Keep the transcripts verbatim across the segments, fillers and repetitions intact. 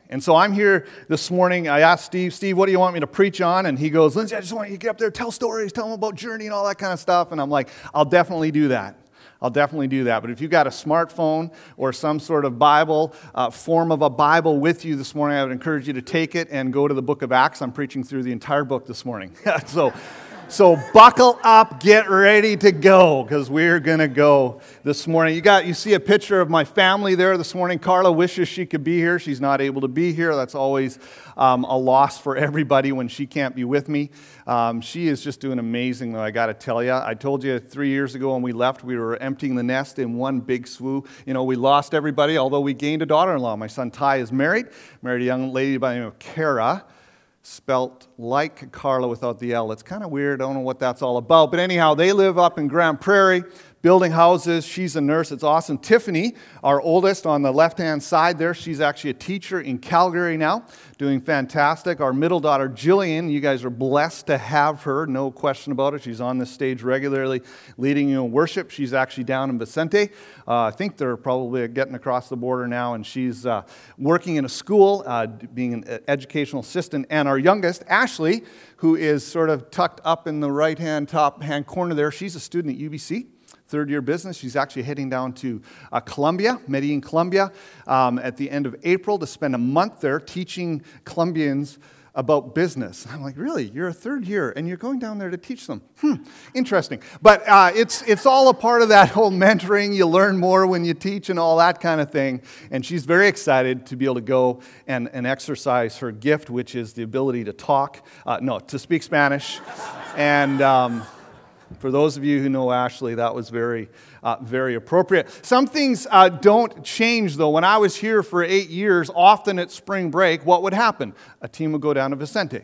And so I'm here this morning. I asked Steve, Steve, what do you want me to preach on? And he goes, Lindsay, I just want you to get up there, tell stories, tell them about Journey and all that kind of stuff. And I'm like, I'll definitely do that. I'll definitely do that. But if you've got a smartphone or some sort of Bible, uh, form of a Bible with you this morning, I would encourage you to take it and go to the book of Acts. I'm preaching through the entire book this morning. so So buckle up, get ready to go, because we're going to go this morning. You got, you see a picture of my family there this morning. Carla wishes she could be here. She's not able to be here. That's always um, a loss for everybody when she can't be with me. Um, she is just doing amazing, though, I got to tell you. I told you three years ago when we left, we were emptying the nest in one big swoop. You know, we lost everybody, although we gained a daughter-in-law. My son Ty is married, married a young lady by the name of Kara. Spelt like Carla without the L. It's kind of weird. I don't know what that's all about. But anyhow, they live up in Grand Prairie, building houses. She's a nurse. It's awesome. Tiffany, our oldest on the left-hand side there, she's actually a teacher in Calgary now, doing fantastic. Our middle daughter, Jillian, you guys are blessed to have her, no question about it. She's on this stage regularly, leading you in worship. She's actually down in Vicente. Uh, I think they're probably getting across the border now, and she's uh, working in a school, uh, being an educational assistant. And our youngest, Ashley, who is sort of tucked up in the right-hand top-hand corner there, she's a student at U B C. Third year business. She's actually heading down to uh, Colombia, Medellin, Colombia, um, at the end of April to spend a month there teaching Colombians about business. I'm like, really? You're a third year and you're going down there to teach them? Hmm, interesting. But uh, it's it's all a part of that whole mentoring. You learn more when you teach and all that kind of thing. And she's very excited to be able to go and, and exercise her gift, which is the ability to talk, uh, no, to speak Spanish. and... Um, For those of you who know Ashley, that was very, uh, very appropriate. Some things uh, don't change, though. When I was here for eight years, often at spring break, what would happen? A team would go down to Vicente,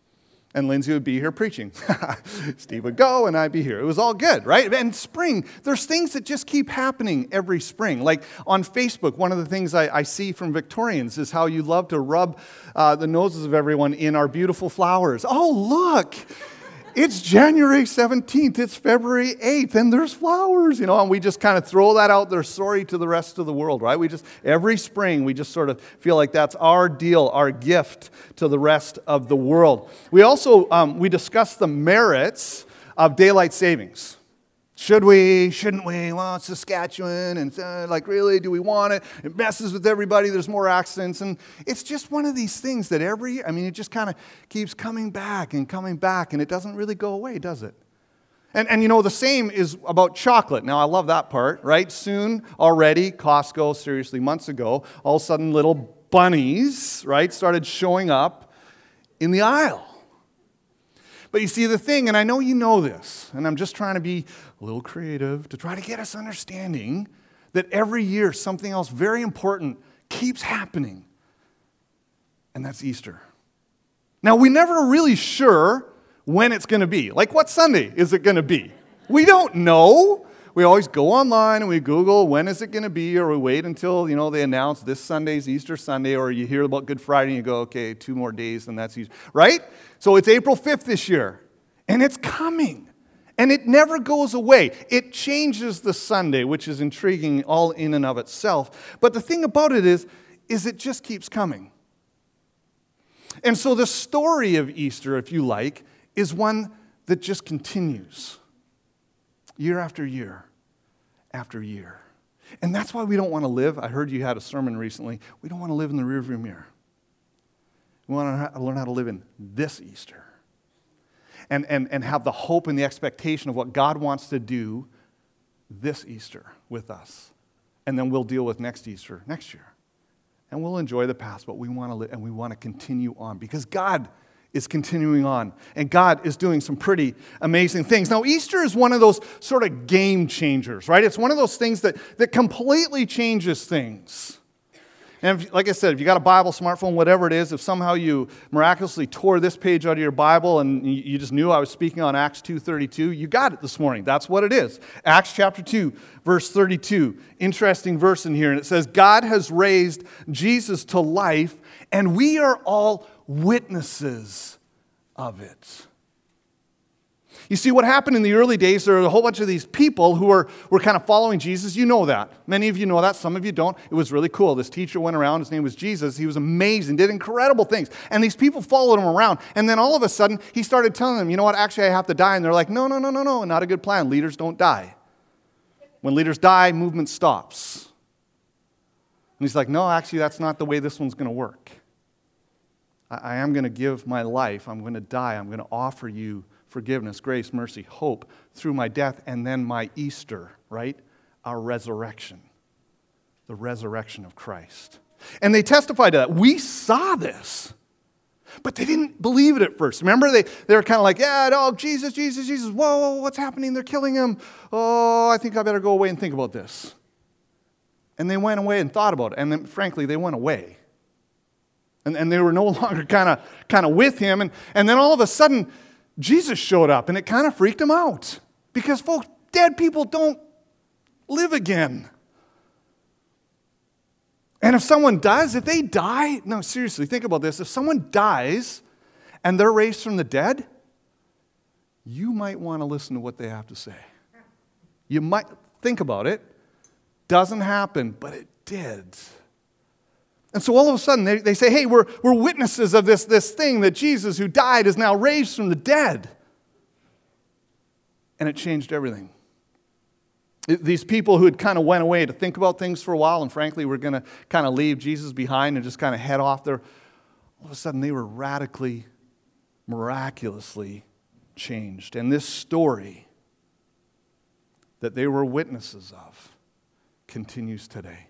and Lindsay would be here preaching. Steve would go, and I'd be here. It was all good, right? And spring, there's things that just keep happening every spring. Like on Facebook, one of the things I, I see from Victorians is how you love to rub uh, the noses of everyone in our beautiful flowers. Oh, look! It's January seventeenth, it's February eighth, and there's flowers, you know, and we just kind of throw that out there, sorry to the rest of the world, right? We just, every spring, we just sort of feel like that's our deal, our gift to the rest of the world. We also, um, we discuss the merits of daylight savings. Should we? Shouldn't we? Well, it's Saskatchewan, and uh, like, really, do we want it? It messes with everybody. There's more accidents, and it's just one of these things that every year, I mean, it just kind of keeps coming back and coming back, and it doesn't really go away, does it? And, and you know, the same is about chocolate. Now, I love that part, right? Soon, already, Costco, seriously, months ago, all of a sudden, little bunnies, right, started showing up in the aisle. But you see the thing, and I know you know this, and I'm just trying to be a little creative to try to get us understanding that every year something else very important keeps happening, and that's Easter. Now, we're never really sure when it's going to be. Like, what Sunday is it going to be? We don't know. We always go online and we Google, when is it going to be, or we wait until, you know, they announce this Sunday's Easter Sunday, or you hear about Good Friday and you go, okay, two more days and that's Easter, right? So it's April fifth this year, and it's coming, and it never goes away. It changes the Sunday, which is intriguing all in and of itself, but the thing about it is, is it just keeps coming. And so the story of Easter, if you like, is one that just continues. Year after year, after year. And that's why we don't want to live. I heard you had a sermon recently. We don't want to live in the rearview mirror. We want to learn how to live in this Easter. And, and, and have the hope and the expectation of what God wants to do this Easter with us. And then we'll deal with next Easter next year. And we'll enjoy the past, but we want to live and we want to continue on because God is continuing on. And God is doing some pretty amazing things. Now, Easter is one of those sort of game changers, right? It's one of those things that, that completely changes things. And if, like I said, if you got a Bible, smartphone, whatever it is, if somehow you miraculously tore this page out of your Bible and you, you just knew I was speaking on Acts two thirty-two, you got it this morning. That's what it is. Acts chapter two, verse thirty-two. Interesting verse in here. And it says, God has raised Jesus to life, and we are all witnesses of it. You see, what happened in the early days, there were a whole bunch of these people who were, were kind of following Jesus. You know that. Many of you know that. Some of you don't. It was really cool. This teacher went around. His name was Jesus. He was amazing, did incredible things. And these people followed him around. And then all of a sudden, he started telling them, you know what, actually I have to die. And they're like, no, no, no, no, no, not a good plan. Leaders don't die. When leaders die, movement stops. And he's like, no, actually, that's not the way this one's going to work. I, I am going to give my life. I'm going to die. I'm going to offer you forgiveness, grace, mercy, hope through my death, and then my Easter, right? Our resurrection. The resurrection of Christ. And they testified to that. We saw this. But they didn't believe it at first. Remember, they, they were kind of like, yeah, no, Jesus, Jesus, Jesus. Whoa, whoa, what's happening? They're killing him. Oh, I think I better go away and think about this. And they went away and thought about it. And then, frankly, they went away. And, and they were no longer kind of kind of with him. And, and then all of a sudden, Jesus showed up, and it kind of freaked him out. Because, folks, dead people don't live again. And if someone does, if they die, no, seriously, think about this. If someone dies and they're raised from the dead, you might want to listen to what they have to say. You might think about it. Doesn't happen, but it did. And so all of a sudden, they, they say, hey, we're, we're witnesses of this, this thing that Jesus, who died, is now raised from the dead. And it changed everything. It, these people who had kind of went away to think about things for a while, and frankly, were going to kind of leave Jesus behind and just kind of head off there, all of a sudden, they were radically, miraculously changed. And this story that they were witnesses of continues today.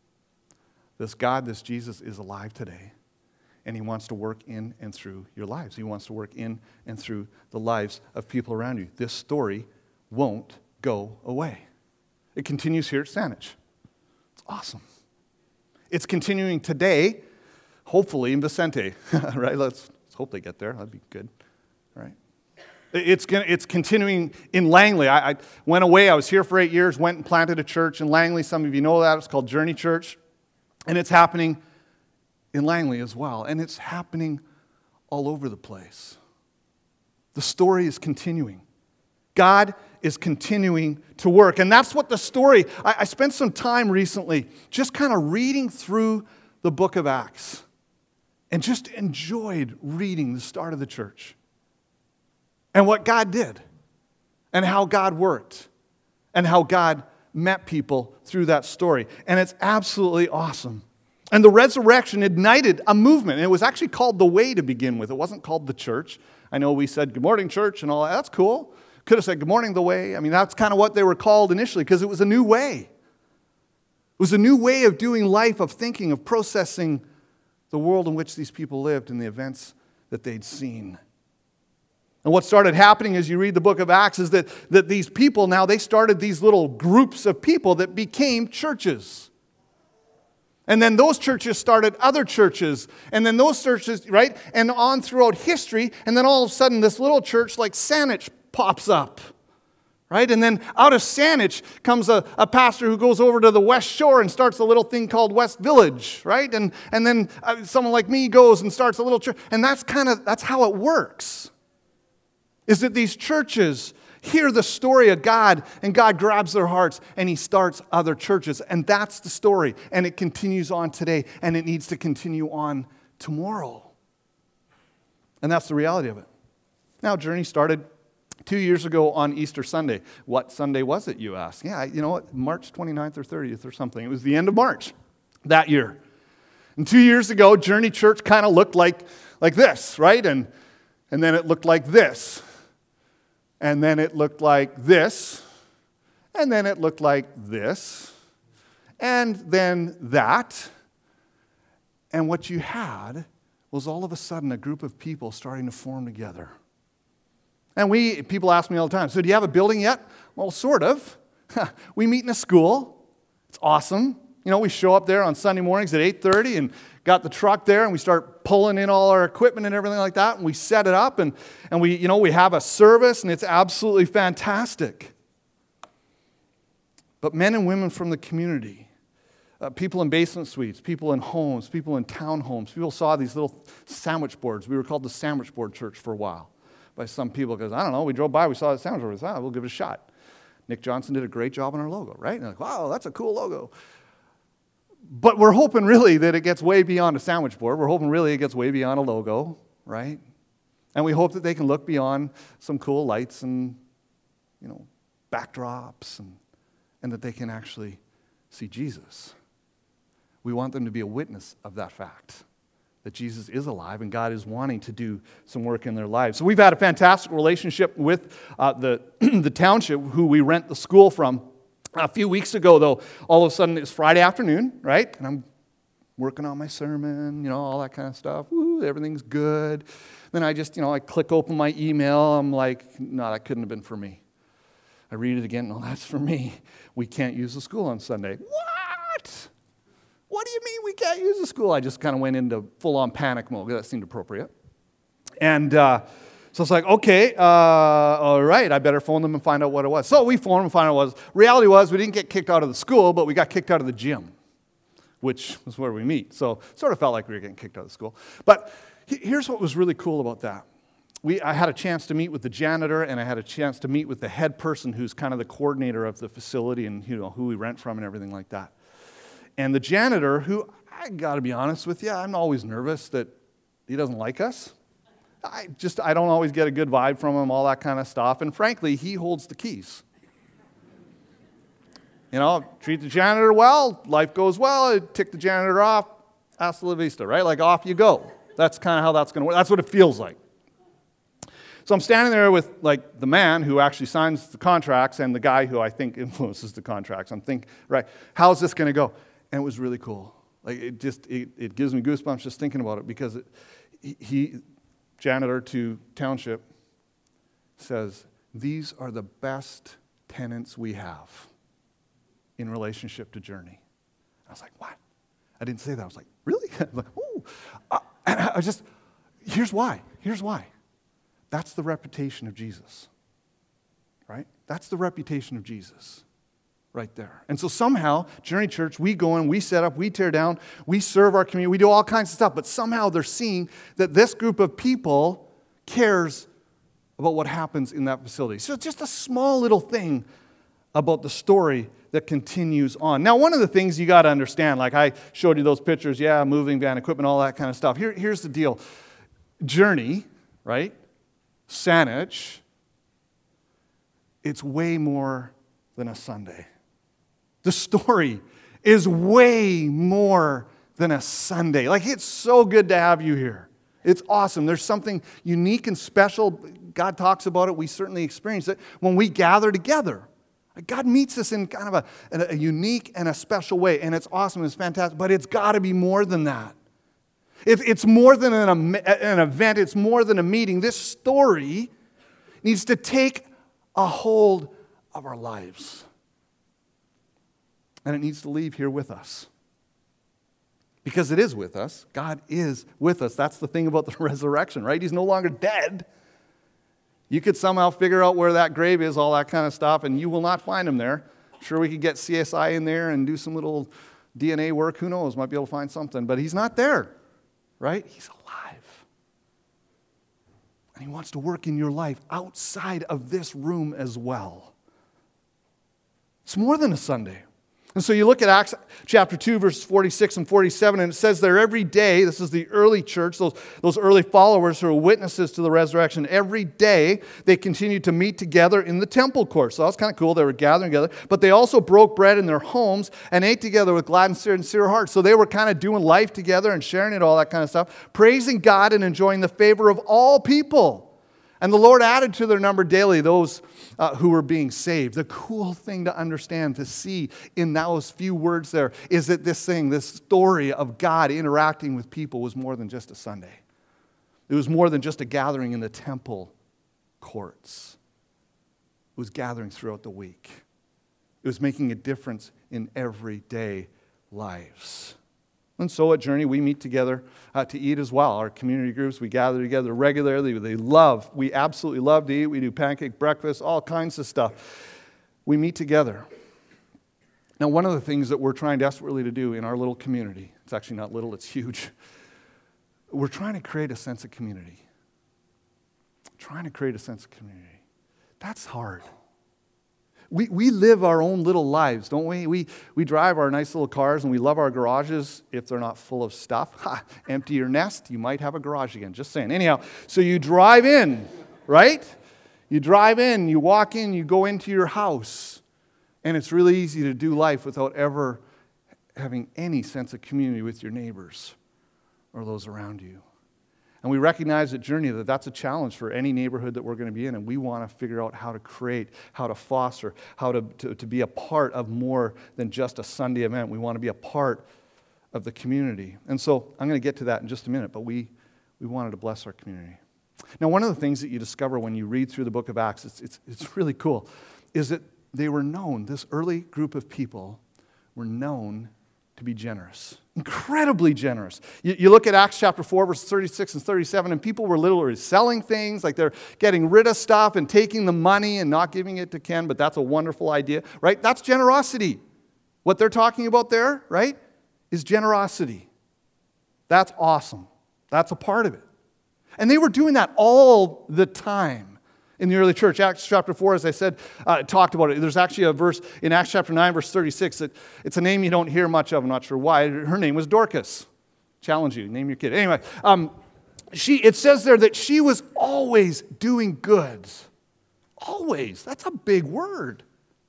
This God, this Jesus, is alive today, and he wants to work in and through your lives. He wants to work in and through the lives of people around you. This story won't go away. It continues here at Saanich. It's awesome. It's continuing today, hopefully in Vicente, right? Let's, let's hope they get there. That'd be good, right? It's, it's continuing in Langley. I, I went away. I was here for eight years, went and planted a church in Langley. Some of you know that. It's called Journey Church. And it's happening in Langley as well. And it's happening all over the place. The story is continuing. God is continuing to work. And that's what the story, I, I spent some time recently just kind of reading through the book of Acts. And just enjoyed reading the start of the church. And what God did. And how God worked. And how God met people through that story. And it's absolutely awesome. And the resurrection ignited a movement. And it was actually called The Way to begin with. It wasn't called the church. I know we said, good morning, church, and all that. That's cool. Could have said, good morning, The Way. I mean, that's kind of what they were called initially, because it was a new way. It was a new way of doing life, of thinking, of processing the world in which these people lived and the events that they'd seen. And what started happening as you read the book of Acts is that, that these people now, they started these little groups of people that became churches. And then those churches started other churches. And then those churches, right? And on throughout history. And then all of a sudden this little church like Saanich pops up. Right? And then out of Saanich comes a, a pastor who goes over to the West Shore and starts a little thing called West Village. Right? And, and then uh, someone like me goes and starts a little church. And that's kind of, that's how it works. Is that these churches hear the story of God, and God grabs their hearts, and he starts other churches. And that's the story. And it continues on today, and it needs to continue on tomorrow. And that's the reality of it. Now, Journey started two years ago on Easter Sunday. What Sunday was it, you ask? Yeah, you know what? March twenty-ninth or thirtieth or something. It was the end of March that year. And two years ago, Journey Church kind of looked like, like this, right? And, and then it looked like this. And then it looked like this, and then it looked like this, and then that. And what you had was all of a sudden a group of people starting to form together. And we, people ask me all the time, so do you have a building yet? Well, sort of. We meet in a school. It's awesome. You know, we show up there on Sunday mornings at eight thirty and got the truck there, and we start pulling in all our equipment and everything like that, and we set it up, and, and we, you know, we have a service, and it's absolutely fantastic. But men and women from the community, uh, people in basement suites, people in homes, people in townhomes, people saw these little sandwich boards. We were called the Sandwich Board Church for a while. by some people because, I don't know, we drove by, we saw the sandwich, we thought, ah, we'll give it a shot. Nick Johnson did a great job on our logo, right? And they're like, wow, that's a cool logo. But we're hoping really that it gets way beyond a sandwich board. We're hoping really it gets way beyond a logo, right? And we hope that they can look beyond some cool lights and, you know, backdrops and, and that they can actually see Jesus. We want them to be a witness of that fact, that Jesus is alive and God is wanting to do some work in their lives. So we've had a fantastic relationship with uh, the, the township who we rent the school from. A few weeks ago, though, all of a sudden it's Friday afternoon, right? And I'm working on my sermon, you know, all that kind of stuff. Woo, everything's good. Then I just, you know, I click open my email. I'm like, no, that couldn't have been for me. I read it again. No, that's for me. We can't use the school on Sunday. What? What do you mean we can't use the school? I just kind of went into full-on panic mode. That seemed appropriate. And uh, so it's like, okay, uh, all right, I better phone them and find out what it was. So we phoned them and found out what it was. Reality was we didn't get kicked out of the school, but we got kicked out of the gym, which was where we meet. So it sort of felt like we were getting kicked out of the school. But here's what was really cool about that. We, I had a chance to meet with the janitor, and I had a chance to meet with the head person who's kind of the coordinator of the facility and, you know, who we rent from and everything like that. And the janitor, who, I got to be honest with you, I'm always nervous that he doesn't like us. I just, I don't always get a good vibe from him, all that kind of stuff. And frankly, he holds the keys. You know, treat the janitor well, life goes well, tick the janitor off, hasta la vista, right? Like, off you go. That's kind of how that's going to work. That's what it feels like. So I'm standing there with, like, the man who actually signs the contracts and the guy who I think influences the contracts. I'm thinking, right, how's this going to go? And it was really cool. Like, it just, it, it gives me goosebumps just thinking about it because it, he... janitor to township says, these are the best tenants we have in relationship to Journey. I was like, what? I didn't say that. I was like, really? I was like, ooh. Uh, and I just, here's why. Here's why. That's the reputation of Jesus, right? That's the reputation of Jesus right there. And so somehow, Journey Church, we go in, we set up, we tear down, we serve our community, we do all kinds of stuff, but somehow they're seeing that this group of people cares about what happens in that facility. So it's just a small little thing about the story that continues on. Now, one of the things you got to understand, like I showed you those pictures, yeah, moving van equipment, all that kind of stuff. Here, here's the deal. Journey, right? Saanich, it's way more than a Sunday. The story is way more than a Sunday. Like, it's so good to have you here. It's awesome. There's something unique and special. God talks about it. We certainly experience it when we gather together. God meets us in kind of a, a unique and a special way, and it's awesome. It's fantastic, but it's got to be more than that. It, it's more than an, an event. It's more than a meeting. This story needs to take a hold of our lives. And it needs to leave here with us. Because it is with us. God is with us. That's the thing about the resurrection, right? He's no longer dead. You could somehow figure out where that grave is, all that kind of stuff, and you will not find him there. Sure, we could get C S I in there and do some little D N A work. Who knows? Might be able to find something. But he's not there, right? He's alive. And he wants to work in your life outside of this room as well. It's more than a Sunday. And so you look at Acts chapter two, verses forty-six and forty-seven, and it says there every day, this is the early church, those, those early followers who are witnesses to the resurrection, every day they continued to meet together in the temple court. So that was kind of cool. They were gathering together. But they also broke bread in their homes and ate together with glad and sincere hearts. So they were kind of doing life together and sharing it, all that kind of stuff, praising God and enjoying the favor of all people. And the Lord added to their number daily those uh, who were being saved. The cool thing to understand, to see in those few words there, is that this thing, this story of God interacting with people was more than just a Sunday. It was more than just a gathering in the temple courts. It was gathering throughout the week. It was making a difference in everyday lives. And so at Journey, we meet together uh, to eat as well. Our community groups, we gather together regularly. They love, we absolutely love to eat. We do pancake breakfast, all kinds of stuff. We meet together. Now, one of the things that we're trying desperately to do in our little community, it's actually not little, it's huge. We're trying to create a sense of community. trying to create a sense of community. That's hard. We we live our own little lives, don't we? We we drive our nice little cars and we love our garages if they're not full of stuff. Ha, empty your nest, you might have a garage again. Just saying. Anyhow, so you drive in, right? You drive in, you walk in, you go into your house, and it's really easy to do life without ever having any sense of community with your neighbors or those around you. And we recognize at Journey that that's a challenge for any neighborhood that we're going to be in, and we want to figure out how to create, how to foster, how to, to, to be a part of more than just a Sunday event. We want to be a part of the community. And so I'm going to get to that in just a minute, but we, we wanted to bless our community. Now, one of the things that you discover when you read through the book of Acts, it's, it's, it's really cool, is that they were known, this early group of people were known to be generous, incredibly generous. You, you look at Acts chapter four, verses thirty-six and thirty-seven, and people were literally selling things, like they're getting rid of stuff and taking the money and not giving it to Ken, but that's a wonderful idea, right? That's generosity. What they're talking about there, right, is generosity. That's awesome. That's a part of it. And they were doing that all the time in the early church. Acts chapter four, as I said, uh, talked about it. There's actually a verse in Acts chapter nine, verse thirty-six, that it's a name you don't hear much of. I'm not sure why. Her name was Dorcas. Challenge you. Name your kid. Anyway, um, she. it says there that she was always doing good. Always. That's a big word.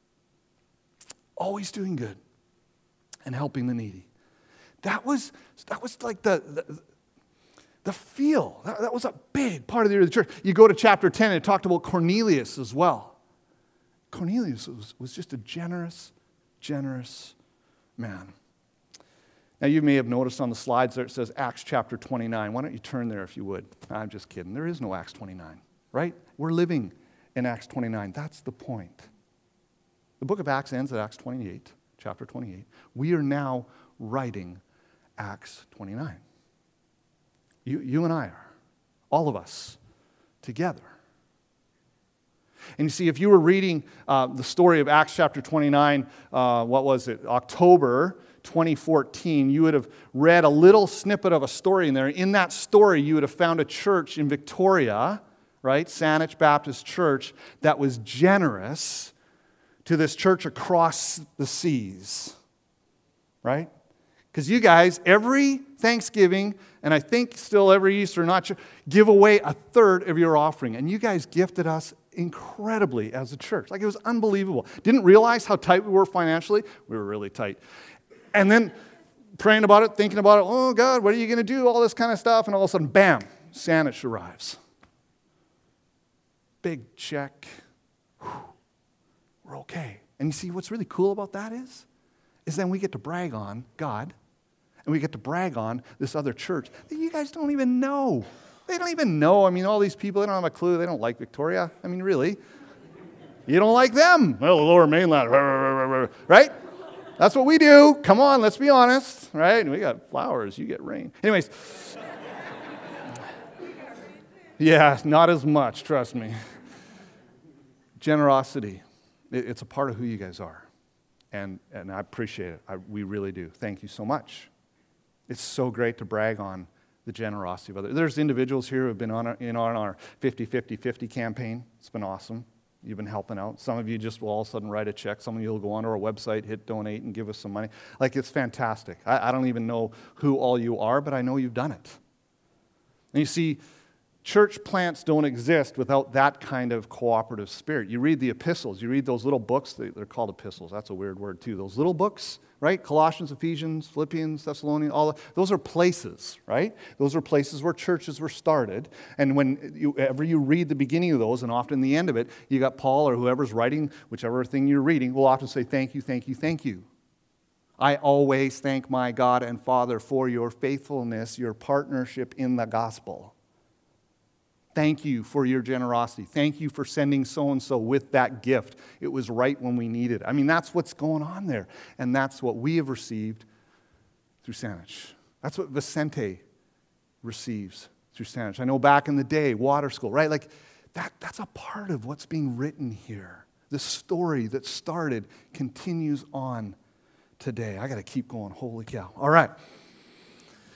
Always doing good and helping the needy. That was, that was like the... the The feel, that, that was a big part of the early church. You go to chapter ten, and it talked about Cornelius as well. Cornelius was, was just a generous, generous man. Now, you may have noticed on the slides there it says Acts chapter twenty-nine. Why don't you turn there if you would? I'm just kidding. There is no Acts twenty-nine, right? We're living in Acts twenty-nine. That's the point. The book of Acts ends at Acts twenty-eight, chapter twenty-eight. We are now writing Acts twenty-nine. You, you and I are, all of us, together. And you see, if you were reading uh, the story of Acts chapter twenty-nine, uh, what was it, October twenty fourteen, you would have read a little snippet of a story in there. In that story, you would have found a church in Victoria, right, Saanich Baptist Church, that was generous to this church across the seas, right? Because you guys, every Thanksgiving, and I think still every Easter, not sure, give away a third of your offering. And you guys gifted us incredibly as a church. Like, it was unbelievable. Didn't realize how tight we were financially. We were really tight. And then praying about it, thinking about it, oh, God, what are you going to do? All this kind of stuff. And all of a sudden, bam, Saanich arrives. Big check. Whew. We're okay. And you see, what's really cool about that is, is then we get to brag on God, and we get to brag on this other church that you guys don't even know. They don't even know. I mean, all these people, they don't have a clue. They don't like Victoria. I mean, really. You don't like them. Well, the Lower Mainland, right? That's what we do. Come on, let's be honest, right? We got flowers. You get rain. Anyways. Yeah, not as much, trust me. Generosity. It's a part of who you guys are. And, and I appreciate it. I, we really do. Thank you so much. It's so great to brag on the generosity of others. There's individuals here who have been on our, in on our fifty fifty fifty campaign. It's been awesome. You've been helping out. Some of you just will all of a sudden write a check. Some of you will go onto our website, hit donate, and give us some money. Like, it's fantastic. I, I don't even know who all you are, but I know you've done it. And you see, church plants don't exist without that kind of cooperative spirit. You read the epistles. You read those little books. They're called epistles. That's a weird word, too. Those little books, right? Colossians, Ephesians, Philippians, Thessalonians, all that. Those are places, right? Those are places where churches were started. And whenever you read the beginning of those, and often the end of it, you got Paul or whoever's writing, whichever thing you're reading, will often say, thank you, thank you, thank you. I always thank my God and Father for your faithfulness, your partnership in the gospel. Thank you for your generosity. Thank you for sending so-and-so with that gift. It was right when we needed it. I mean, that's what's going on there. And that's what we have received through Saanich. That's what Vicente receives through Saanich. I know back in the day, water school, right? Like, that, that's a part of what's being written here. The story that started continues on today. I got to keep going. Holy cow. All right.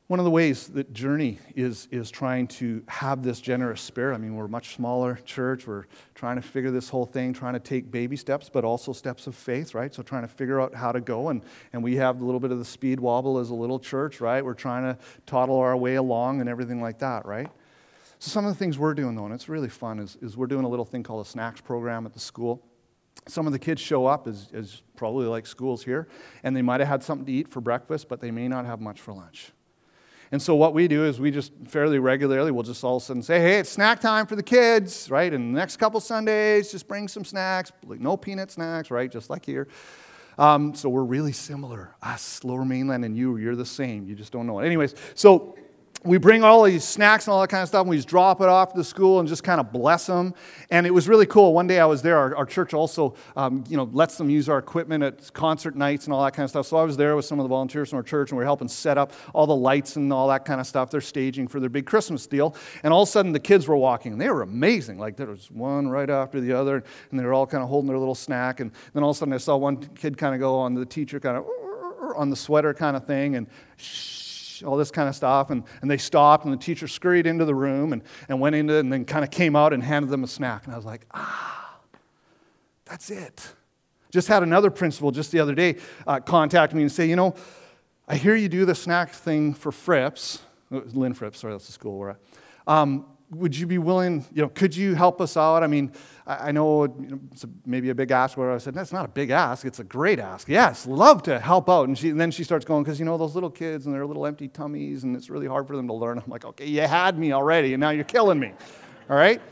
One of the ways that Journey is, is trying to have this generous spirit, I mean, we're a much smaller church. We're trying to figure this whole thing, trying to take baby steps, but also steps of faith, right? So trying to figure out how to go. And, and we have a little bit of the speed wobble as a little church, right? We're trying to toddle our way along and everything like that, right? So some of the things we're doing, though, and it's really fun, is, is we're doing a little thing called a snacks program at the school. Some of the kids show up, as, as probably like schools here, and they might have had something to eat for breakfast, but they may not have much for lunch. And so what we do is we just fairly regularly, we'll just all of a sudden say, hey, it's snack time for the kids, right? And the next couple Sundays, just bring some snacks, like no peanut snacks, right? Just like here. Um, so we're really similar. Us, Lower Mainland, and you, you're the same. You just don't know it. Anyways, so we bring all these snacks and all that kind of stuff, and we just drop it off to the school and just kind of bless them. And it was really cool. One day I was there. Our, our church also, um, you know, lets them use our equipment at concert nights and all that kind of stuff. So I was there with some of the volunteers from our church, and we were helping set up all the lights and all that kind of stuff. They're staging for their big Christmas deal. And all of a sudden, the kids were walking, and they were amazing. Like, there was one right after the other, and they were all kind of holding their little snack. And then all of a sudden, I saw one kid kind of go on the teacher kind of on the sweater kind of thing, and shh. All this kind of stuff, and, and they stopped, and the teacher scurried into the room and, and went into it, and then kind of came out and handed them a snack. And I was like, ah, that's it. Just had another principal just the other day uh, contact me and say, you know, I hear you do the snack thing for Frips. It was Lynn Frips, sorry, that's the school we're at. Um, would you be willing, you know, could you help us out? I mean, I, I know, you know it's a, maybe a big ask, where I said, that's not a big ask, it's a great ask. Yes, love to help out. And, she, and then she starts going, because, you know, those little kids and their little empty tummies, and it's really hard for them to learn. I'm like, okay, you had me already, and now you're killing me. All right?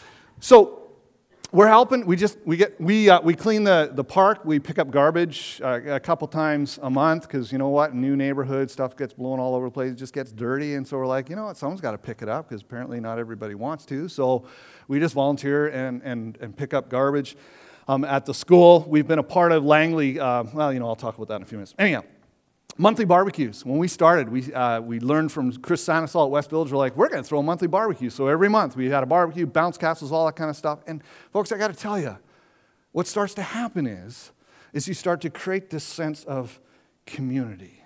So we're helping. We just, we get, we uh, we clean the, the park. We pick up garbage uh, a couple times a month, because you know what? New neighborhood, stuff gets blown all over the place. It just gets dirty. And so we're like, you know what? Someone's got to pick it up, because apparently not everybody wants to. So we just volunteer and, and, and pick up garbage um, at the school. We've been a part of Langley. Uh, well, you know, I'll talk about that in a few minutes. Anyhow. Monthly barbecues. When we started, we uh, we learned from Chris Sanisol at West Village, we're like, we're going to throw a monthly barbecue. So every month we had a barbecue, bounce castles, all that kind of stuff. And folks, I got to tell you, what starts to happen is, is you start to create this sense of community,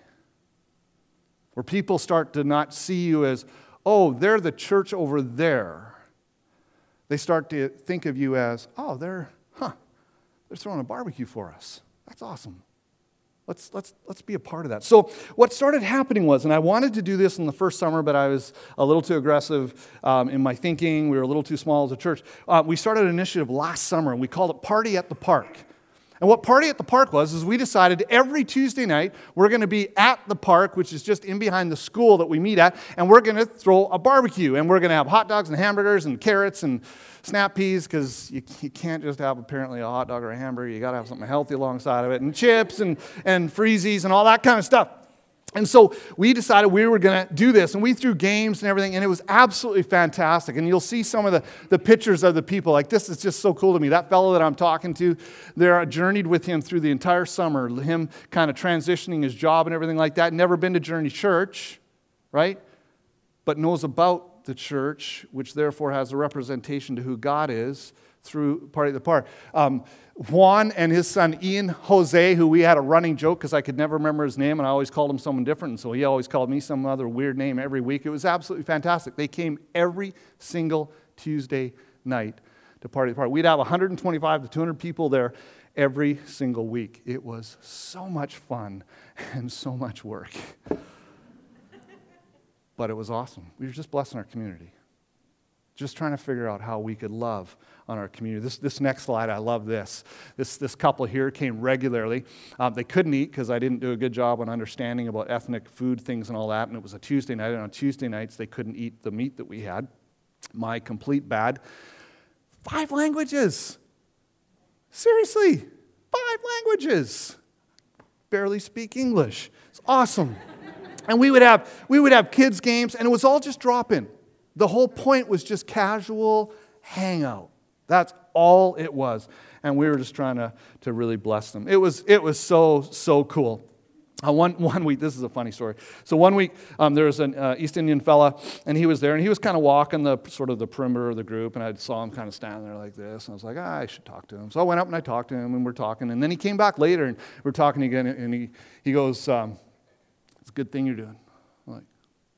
where people start to not see you as, oh, they're the church over there. They start to think of you as, oh, they're, huh, they're throwing a barbecue for us. That's awesome. Let's, let's, let's be a part of that. So what started happening was, and I wanted to do this in the first summer, but I was a little too aggressive um, in my thinking. We were a little too small as a church. Uh, we started an initiative last summer, and we called it Party at the Park. And what Party at the Park was, is we decided every Tuesday night, we're going to be at the park, which is just in behind the school that we meet at, and we're going to throw a barbecue. And we're going to have hot dogs and hamburgers and carrots and snap peas, because you, you can't just have apparently a hot dog or a hamburger. You got to have something healthy alongside of it, and chips and, and freezies and all that kind of stuff. And so we decided we were going to do this, and we threw games and everything, and it was absolutely fantastic. And you'll see some of the, the pictures of the people. Like, this is just so cool to me. That fellow that I'm talking to, there, I journeyed with him through the entire summer, him kind of transitioning his job and everything like that. Never been to Journey Church, right? But knows about the church, which therefore has a representation to who God is through Party at the Park. Um, Juan and his son Ian Jose, who we had a running joke because I could never remember his name, and I always called him someone different, and so he always called me some other weird name every week. It was absolutely fantastic. They came every single Tuesday night to Party at the Park. We'd have one hundred twenty-five to two hundred people there every single week. It was so much fun and so much work. But it was awesome. We were just blessing our community. Just trying to figure out how we could love on our community. This this next slide, I love this. This this couple here came regularly. Um, they couldn't eat because I didn't do a good job on understanding about ethnic food things and all that, and it was a Tuesday night, and on Tuesday nights they couldn't eat the meat that we had. My complete bad. Five languages. Seriously, five languages. Barely speak English. It's awesome. And we would have we would have kids' games, and it was all just drop-in. The whole point was just casual hangout. That's all it was. And we were just trying to, to really bless them. It was it was so, so cool. Uh, one one week, this is a funny story. So one week, um, there was an uh, East Indian fella, and he was there, and he was kind of walking the sort of the perimeter of the group, and I saw him kind of standing there like this, and I was like, ah, I should talk to him. So I went up and I talked to him, and we're talking, and then he came back later, and we're talking again, and he, he goes, um, it's a good thing you're doing. I'm like,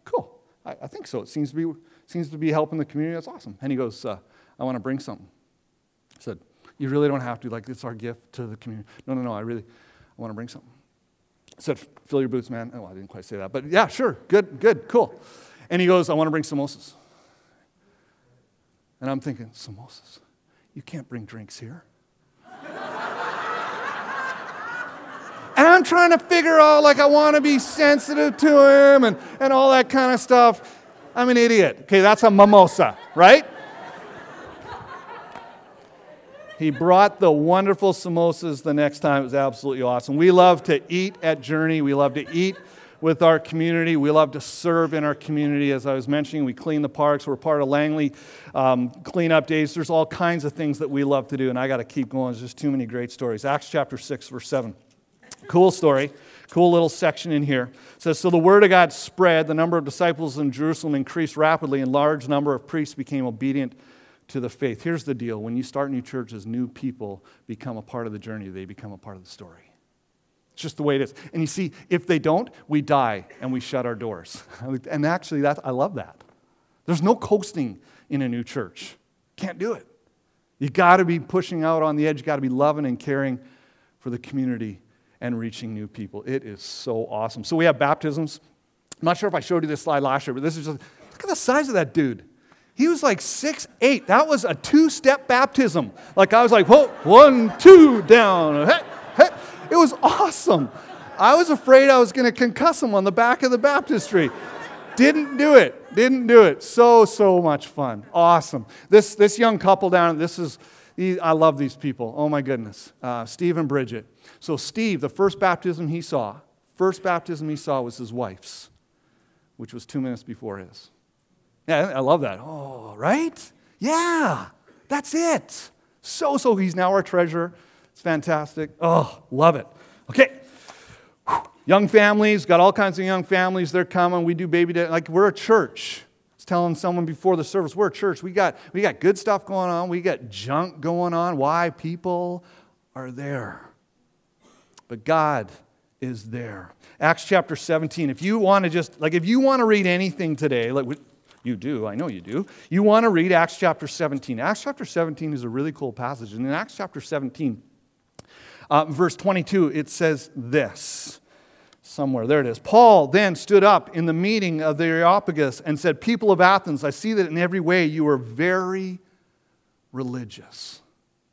cool. I, I think so. It seems to be seems to be helping the community. That's awesome. And he goes, uh, I want to bring something. I said, you really don't have to. Like, it's our gift to the community. No, no, no. I really I want to bring something. I said, fill your boots, man. Oh, I didn't quite say that. But yeah, sure. Good, good, cool. And he goes, I want to bring samosas. And I'm thinking, samosas? You can't bring drinks here. And I'm trying to figure out, like, I want to be sensitive to him and, and all that kind of stuff. I'm an idiot. Okay, that's a mimosa, right? He brought the wonderful samosas the next time. It was absolutely awesome. We love to eat at Journey. We love to eat with our community. We love to serve in our community. As I was mentioning, we clean the parks. We're part of Langley um, cleanup days. There's all kinds of things that we love to do, and I got to keep going. There's just too many great stories. Acts chapter six, verse seven. Cool story. Cool little section in here. It says, so the word of God spread. The number of disciples in Jerusalem increased rapidly, and large number of priests became obedient to the faith. Here's the deal. When you start new churches, new people become a part of the journey. They become a part of the story. It's just the way it is. And you see, if they don't, we die and we shut our doors. And actually, that's, I love that. There's no coasting in a new church. Can't do it. You got to be pushing out on the edge. You got to be loving and caring for the community and reaching new people. It is so awesome. So we have baptisms. I'm not sure if I showed you this slide last year, but this is just, look at the size of that dude. He was like six eight. That was a two-step baptism. Like I was like, whoa, one, two, down. Hey, hey. It was awesome. I was afraid I was going to concuss him on the back of the baptistry. Didn't do it. Didn't do it. So, so much fun. Awesome. This, this young couple down, this is, I love these people. Oh my goodness. Uh, Steve and Bridget. So Steve, the first baptism he saw, first baptism he saw was his wife's, which was two minutes before his. Yeah, I love that. Oh, right? Yeah, that's it. So, so he's now our treasurer. It's fantastic. Oh, love it. Okay. Young families, got all kinds of young families. They're coming. We do baby day. Like, we're a church. I was telling someone before the service, we're a church. We got, we got good stuff going on. We got junk going on. Why? People are there. But God is there. Acts chapter seventeen. If you want to just, like, if you want to read anything today, like you do, I know you do, you want to read Acts chapter seventeen. Acts chapter seventeen is a really cool passage. And in Acts chapter seventeen, uh, verse twenty-two, it says this. Somewhere, there it is. Paul then stood up in the meeting of the Areopagus and said, people of Athens, I see that in every way you are very religious.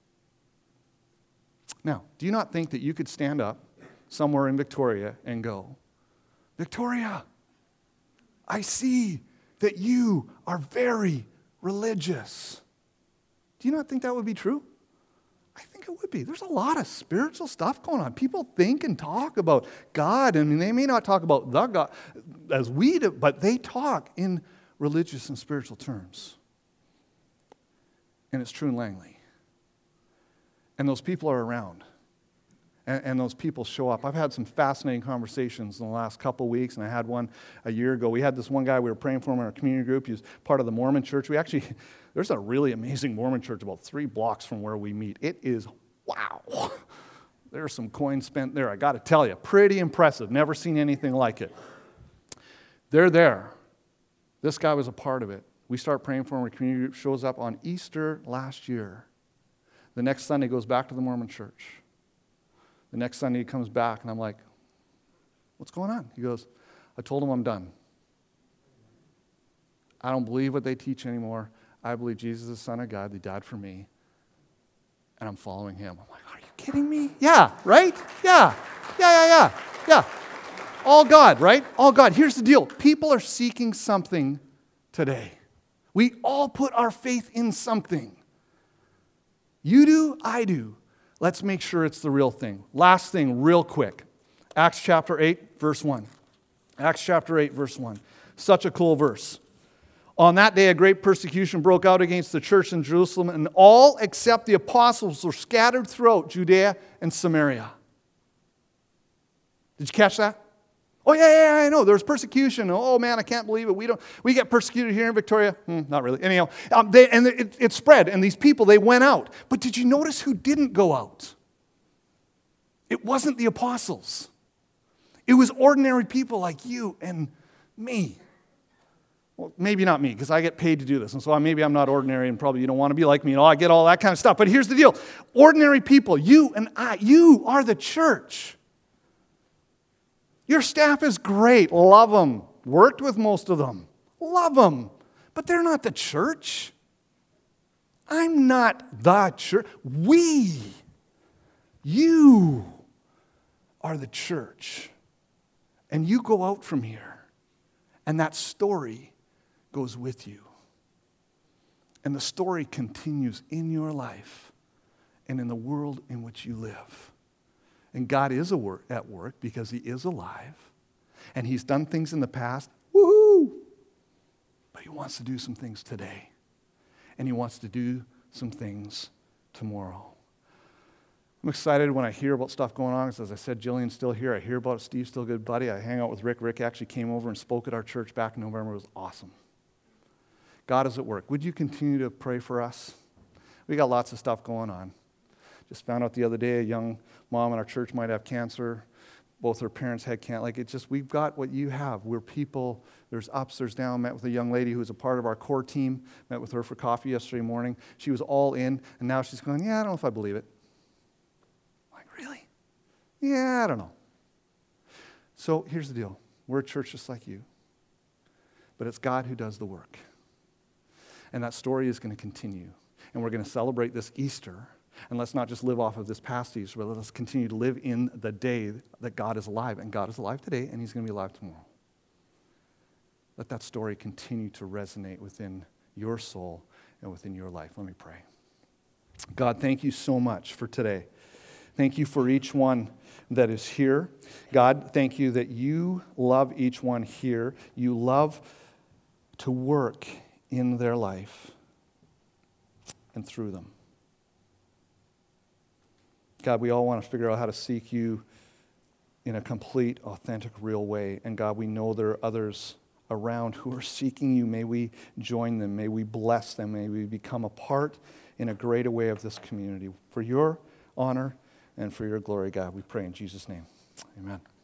Now, do you not think that you could stand up somewhere in Victoria and go, Victoria, I see that you are very religious. Do you not think that would be true? I think it would be. There's a lot of spiritual stuff going on. People think and talk about God, and they may not talk about the God as we do, but they talk in religious and spiritual terms. And it's true in Langley. And those people are around. And, and those people show up. I've had some fascinating conversations in the last couple of weeks, and I had one a year ago. We had this one guy we were praying for him in our community group. He was part of the Mormon church. We actually, there's a really amazing Mormon church about three blocks from where we meet. It is, wow. There's some coins spent there, I got to tell you. Pretty impressive. Never seen anything like it. They're there. This guy was a part of it. We start praying for him. Our community group shows up on Easter last year. The next Sunday goes back to the Mormon church. The next Sunday he comes back, and I'm like, what's going on? He goes, I told him I'm done. I don't believe what they teach anymore. I believe Jesus is the Son of God. He died for me, and I'm following him. I'm like, are you kidding me? Yeah, right? Yeah, yeah, yeah, yeah, yeah. All God, right? All God. Here's the deal. People are seeking something today. We all put our faith in something. You do, I do. Let's make sure it's the real thing. Last thing, real quick. Acts chapter eight, verse one. Acts chapter eight, verse one. Such a cool verse. On that day, a great persecution broke out against the church in Jerusalem, and all except the apostles were scattered throughout Judea and Samaria. Did you catch that? Oh, yeah, yeah, I know. There's persecution. Oh, man, I can't believe it. We don't. We get persecuted here in Victoria. Hmm, not really. Anyhow, um, they, and it, it spread, and these people, they went out. But did you notice who didn't go out? It wasn't the apostles. It was ordinary people like you and me. well, maybe not me, because I get paid to do this, and so maybe I'm not ordinary, and probably you don't want to be like me, and all, I get all that kind of stuff. But here's the deal. Ordinary people, you and I, you are the church. Your staff is great. Love them. Worked with most of them. Love them. But they're not the church. I'm not the church. We, you are the church. And you go out from here, and that story goes with you. And the story continues in your life and in the world in which you live. And God is a work, at work because He is alive. And He's done things in the past. Woohoo! But He wants to do some things today. And He wants to do some things tomorrow. I'm excited when I hear about stuff going on. As I said, Jillian's still here. I hear about it. Steve's still a good buddy. I hang out with Rick. Rick actually came over and spoke at our church back in November. It was awesome. God is at work. Would you continue to pray for us? We got lots of stuff going on. Just found out the other day a young mom in our church might have cancer. Both her parents had cancer. Like, it's just, we've got what you have. We're people, there's ups, there's downs. Met with a young lady who was a part of our core team. Met with her for coffee yesterday morning. She was all in, and now she's going, yeah, I don't know if I believe it. I'm like, really? Yeah, I don't know. So here's the deal. We're a church just like you. But it's God who does the work. And that story is going to continue. And we're going to celebrate this Easter. And let's not just live off of this past Easter, but let's continue to live in the day that God is alive. And God is alive today, and He's going to be alive tomorrow. Let that story continue to resonate within your soul and within your life. Let me pray. God, thank you so much for today. Thank you for each one that is here. God, thank you that you love each one here. You love to work in their life and through them. God, we all want to figure out how to seek you in a complete, authentic, real way. And God, we know there are others around who are seeking you. May we join them. May we bless them. May we become a part in a greater way of this community. For your honor and for your glory, God, we pray in Jesus' name. Amen.